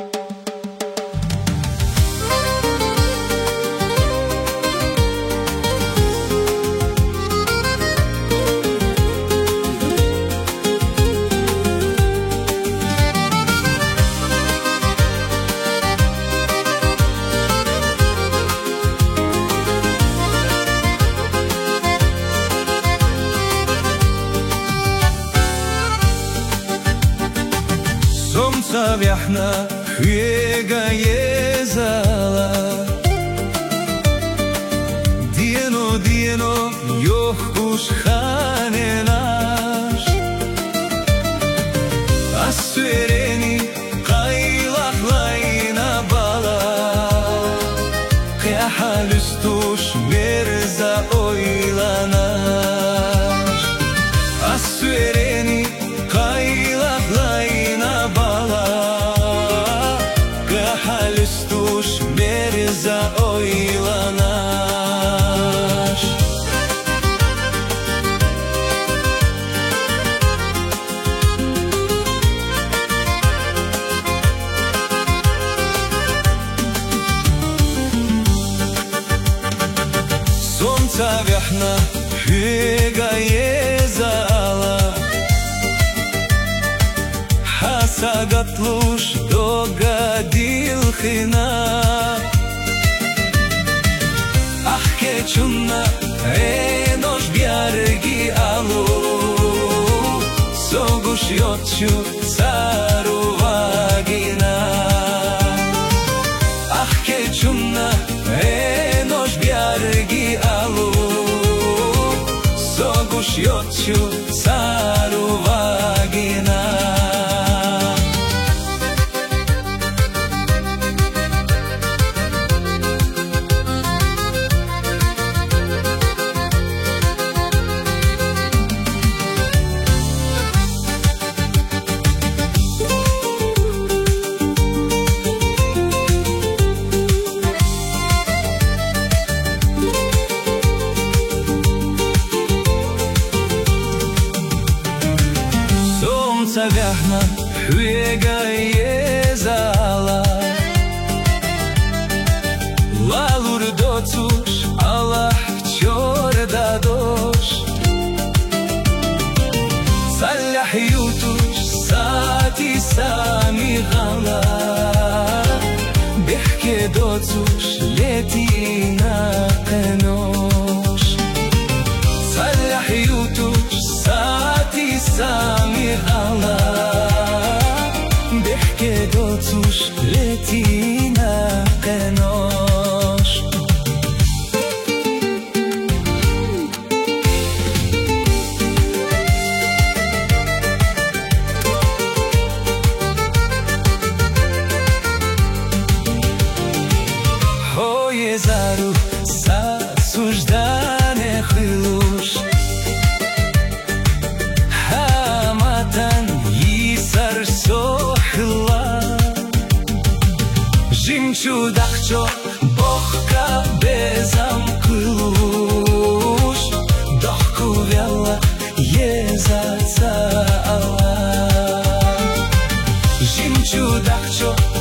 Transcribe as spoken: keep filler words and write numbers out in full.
Somca vjahna hujega je zala, Dijeno, dijeno, joh kush hane nash, As-syreni qaylaq layna bala, Kya halüstush mirza oylanash, As-syreni qaylaq layna bala, Kya halüstush mirza oylanash. Somca vjahna hujega je zala, Hasagatlush dogadil khina, Ah keçunna enosh bjargi alu, Sogush yotchu caru vagina, Ah keçunna enosh bjargi alu, Sogush yotchu caru vagina. Somca vjahna hujega je zala, Lalur docush Allah qor da dosh, Salah jutush sati sami ghala, Bihke docush letina qenosh, Salah jutush sati sami ghala, Bihke docush letina qenosh. Hoje zaru sa suždane khilush, Hamatan yisar sohla, Jimchu dakcho bohka bezam kulush, Dohku vjalla jezaca Allah, Jimchu dakcho